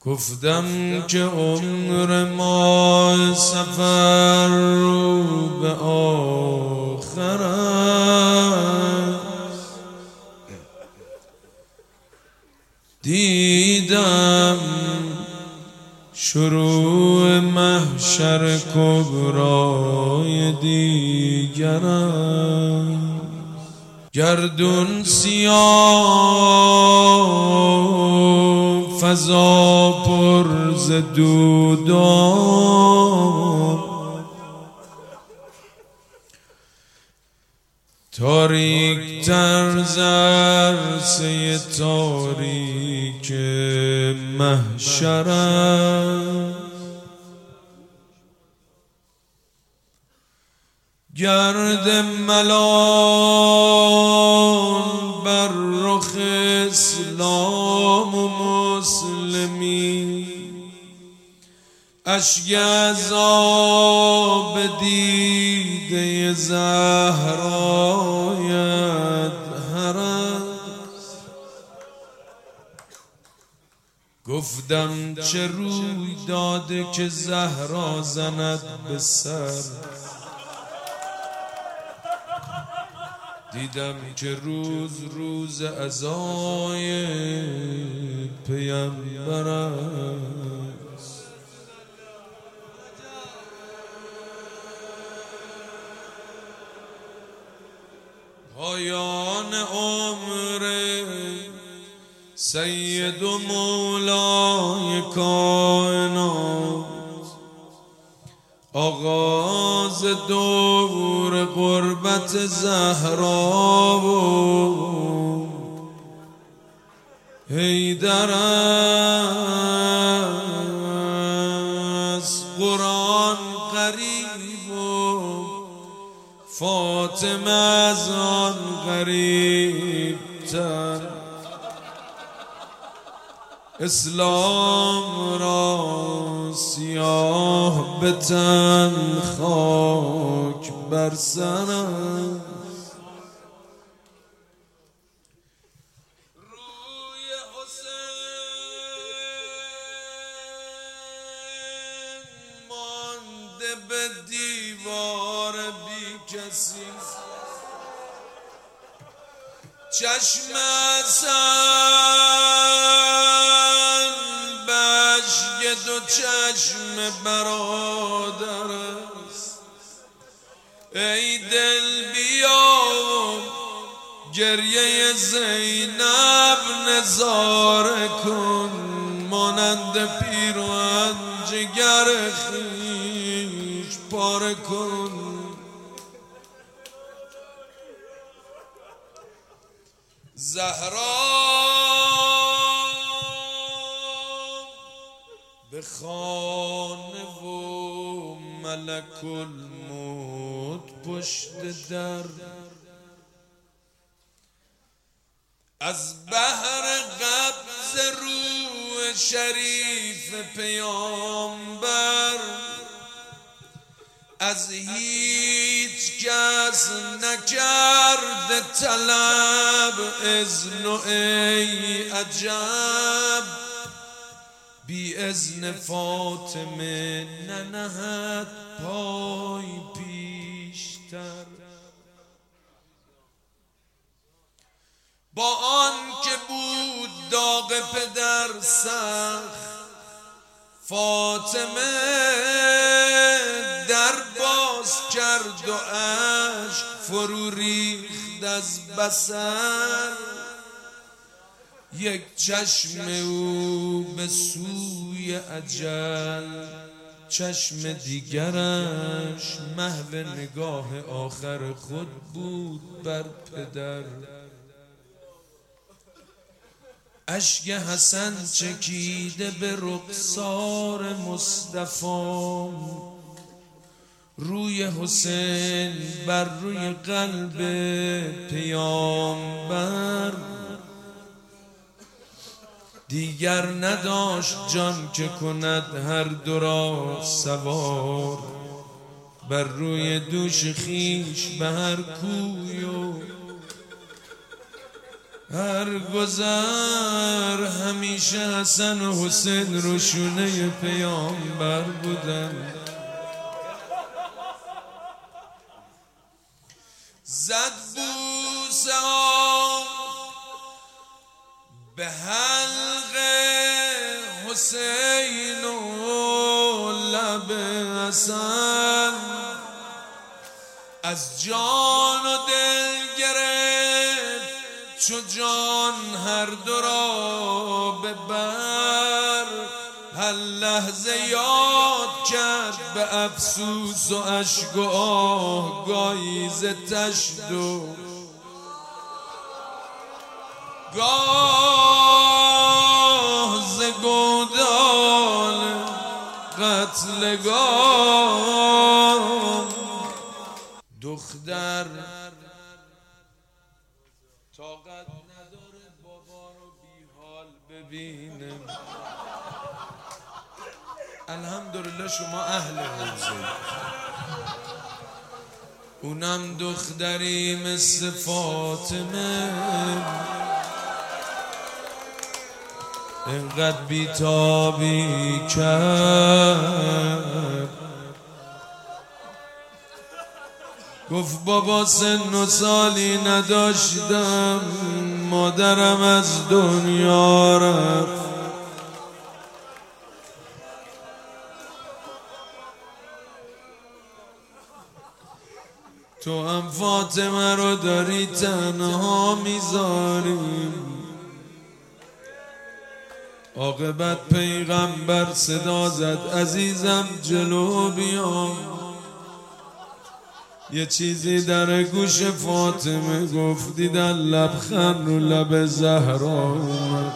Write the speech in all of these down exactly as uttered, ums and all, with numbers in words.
گفتم که عمر ما سفر رو به آخر است. دیدم شروع محشر کبرای دیگر است. گردون سیاه فضا پر ز دودان، تاریک تر ز عرصه تاریک محشر است. گرد ملال بر رخ اسلام و مسلمی، اشک عذاب دیده زهرایت هرست. گفتم چه روی داده که زهرا زند به سر، دیدم که روز روز عزای پیامبر است. پایان عمر سید و مولای کائنات، آغاز دور قربت زهرا و حیدر است. قرآن قریب و فاطمه از آن قریب تر، اسلام را سیاه به تن خاک بر سر است. روی حسین مانده به دیوار بی کسی، چشم حسن بشک دو چشم برادر است. ای دل بیا گریه زینب نظاره کن، مانند پیراهن جگر خویش پاره کن. زهرا به خانه و ملک الموت پشت در، از بحر قبض روح شریف پیامبر، از هیچ کس نکرد طلب اذن و ای عجب، بی اذن فاطمه ننهد پای پیشتر. با آن که بود داغ پدر سخت، فاطمه در باز کرد و اشک فرو ریخت از بصر. یک چشم او به سوی اجل، چشم دیگرش محو نگاه آخر خود بود بر پدر. اشک حسن چکیده به رخسار مصطفی، روی حسین بر روی قلب پیامبر. دیگر نداشت جان که کند هر دو را سوار، بر روی دوش خیش به هر کوی و هر گذر همیشه حسن و حسین روشونه پیامبر بودن. زد بوسه ها به حلق حسین و لب حسن، از جان و دل گرفت چو جان هر دو را به بر. هر لحظه یاد کرد به افسوس و اشک و آه گاهی ز تشت و گاه ز گودال قتلگاه. دختر طاقت نداره بابا رو بی حال ببینه. الحمدلله شما اهل حوزه، اونم دختری مثل فاطمه، اینقدر بیتابی کرد. گفت بابا سن و سالی نداشتم، مادرم از دنیا رفت. تو هم فاطمه رو داری تنها میذاری. عاقبت پیغمبر صدا زد عزیزم جلو بیام. یه چیزی در گوش فاطمه گفت، دیدن لبخند رو لب زهرا اومد.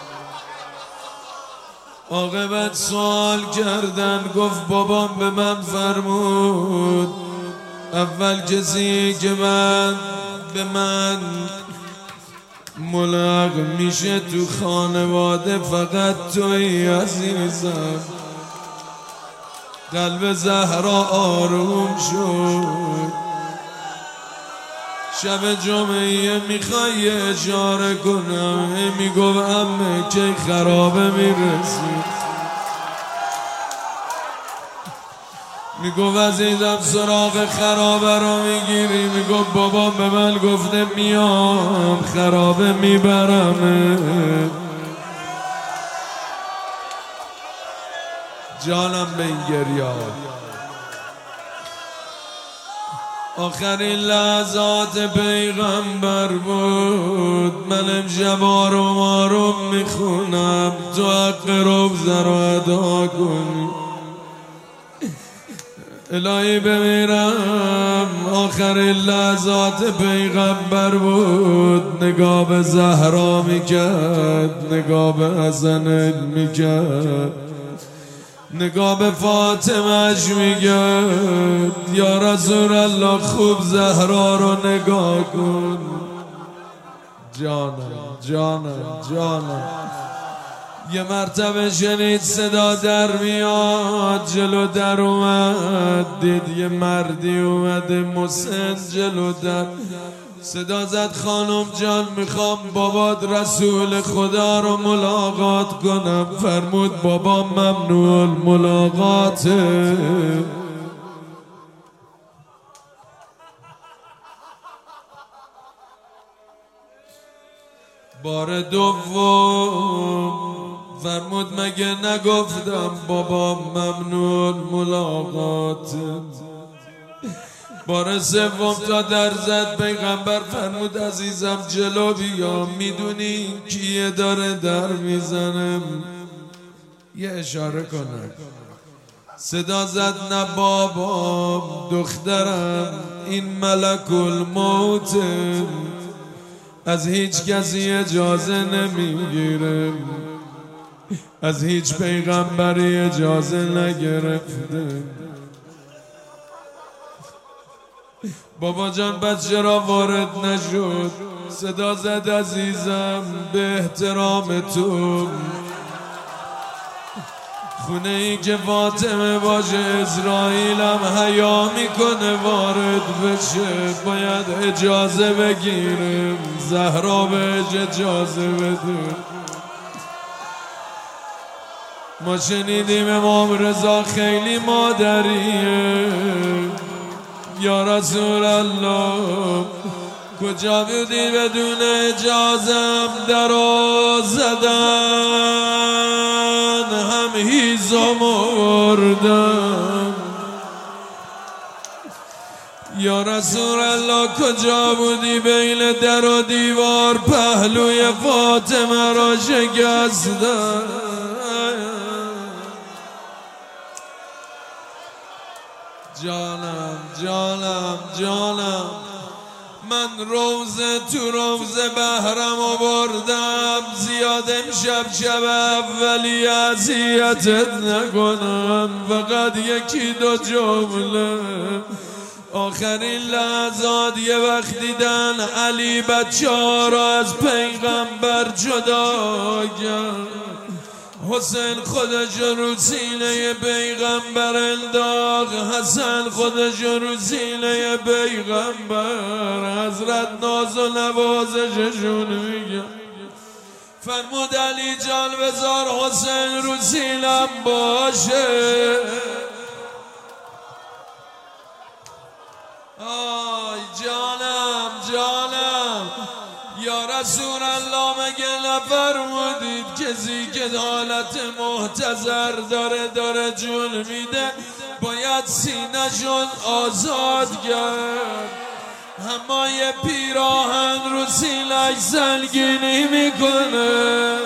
عاقبت سوال کردن، گفت بابام به من فرمود اول کسی که من به من ملحق میشه تو خانواده فقط توی عزیزم. قلب زهرا آروم شد. شب جمعه میخوای اشاره کنم، میگو عمه که خرابه میرسی. میگو عزیزم سراغ خرابه رو میگیری. میگو بابا به من گفته میام خرابه میبرمه. جانم به این گریا. آخرین لحظات پیغمبر بود. من امشب آروم آروم میخونم تو حق روزه رو ادا کنی. الهی بمیرم آخرین لحظات پیغمبر بود. نگاه به زهرا میکرد، نگاه به حسن میکرد، نگاه به فاطمهش میگرد یا رسول الله خوب زهرا رو نگاه کن. جانم جانم جانم. یه مرتبه شنید صدا در میاد، جلو در اومد، دید یه مردی اومده مسن جلو در. صدا زد خانم جان میخوام بابات رسول خدا رو ملاقات کنم. فرمود بابا ممنوع ملاقاته. بار دوم فرمود مگه نگفتم بابا ممنوع ملاقاته. بار سوم تا در زد پیغمبر فرمود عزیزم جلو بیا، میدونی کیه داره در میزنم؟ یه اشاره کنم. صدا زد نه بابا دخترم، این ملک الموت از هیچ کسی اجازه نمیگیره، از هیچ پیغمبری اجازه نگرفته. بابا جان بس چرا وارد نشد؟ صدا زد عزیزم به احترام تو خونه ای که فاطمه باشه اسرائیلم حیا میکنه وارد بشه، باید اجازه بگیرم زهرا بهش اجازه بده. ما شنیدیم امام رضا خیلی مادریه، یا رسول الله کجا بودی بدون اجازم درو زدن هم هیزو مردم. یا رسول الله کجا بودی بین در و دیوار پهلوی فاطمه را شکستن. جانم جانم جانم من روزه تو روزه بهرم و بردم، زیاد امشب شب اولی اذیتت نکنم، فقط یکی دو جمله. آخرین لحظات یه وقت دیدن علی بچه ها را از پیغمبر جدا کرد، حسین خودش رو سینه پیغمبر انداخت، حسن خودش رو سینه پیغمبر. حضرت ناز و نوازششون میگه فرمود علی جان بذار حسین رو سینم باشه. آی جانم جانم یا رسول الله مگه نفرمودید کسی که حالت محتضر داره داره جون میده باید سینه‌شون آزاد کرد؟ اما یه پیراهن رو سینه‌اش سنگینی میکنه.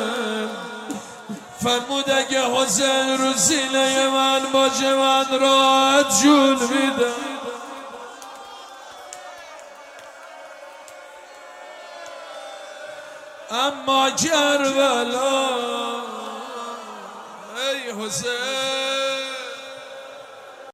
فرمود اگه حسین رو سینه من باشه من راحت جون میدم. اما کربلا ای حسین